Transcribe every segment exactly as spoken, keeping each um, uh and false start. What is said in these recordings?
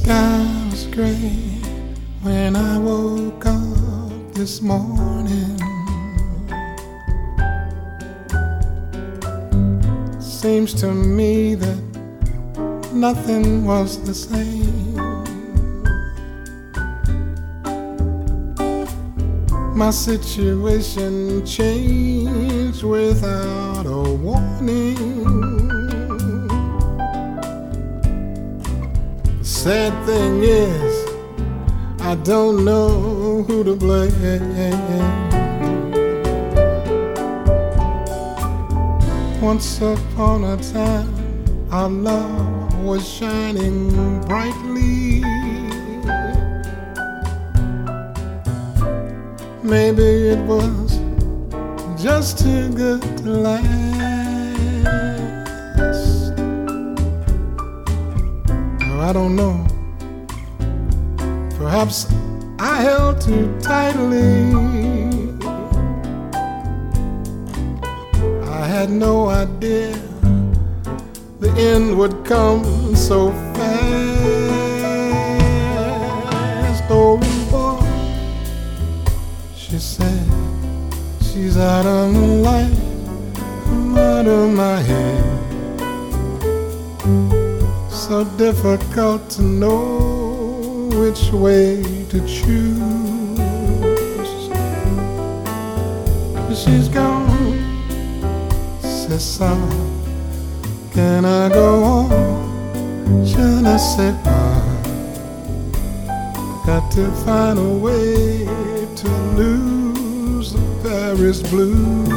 sky was gray when I woke up this morning. Seems to me that nothing was the same. My situation changed without a warning. Sad thing is, I don't know who to blame. Once upon a time, our love was shining brightly. Maybe it was just too good to last. Oh, I don't know. Perhaps I held too tightly. I had no idea the end would come so fast. Oh boy, she said she's out of my life, I'm out of my head. So difficult to know which way to choose. She's gone, says some. Can I go on? Should I say bye? Got to find a way to lose the Paris blues.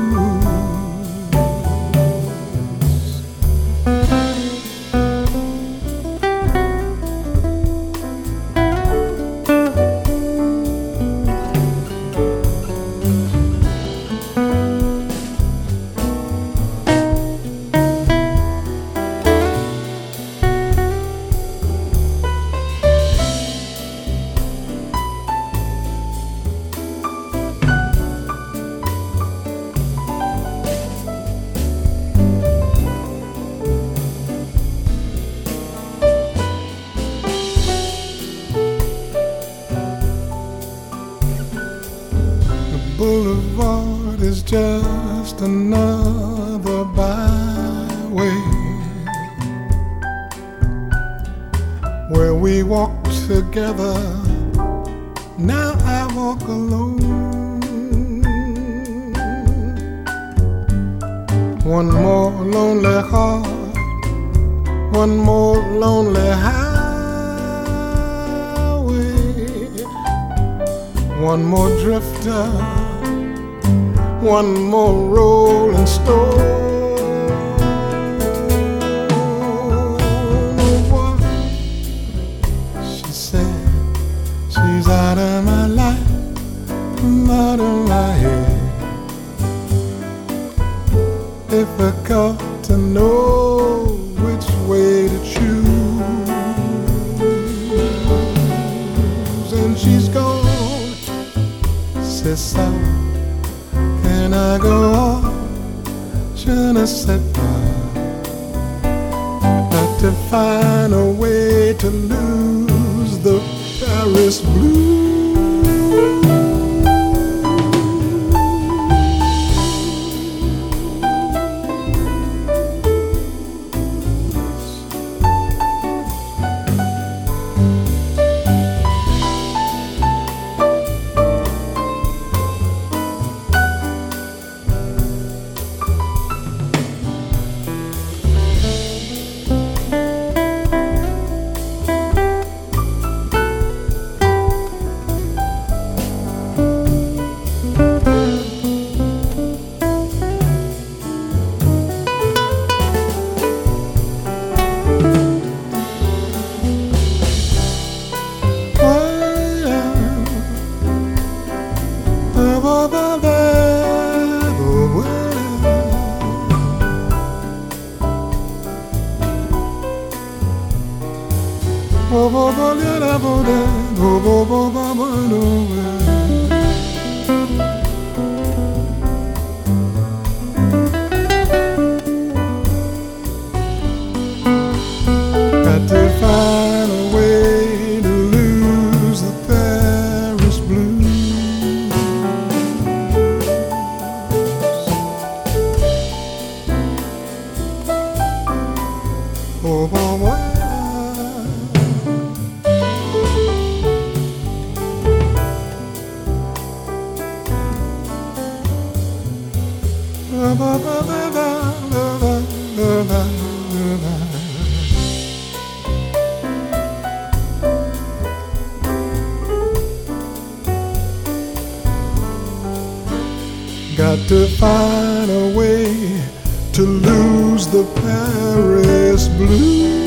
Boulevard is just another byway where we walk together. Now I walk alone. One more lonely heart, one more lonely highway, one more drifter, one more rolling stone. She said she's out of my life, I'm out of my head. Difficult to know which way to choose. And she's gone, says so. Can I go on? Je ne sais pas. Got to find a way to lose the Paris blues. Got to find a way Got to find a way to lose the Paris blues.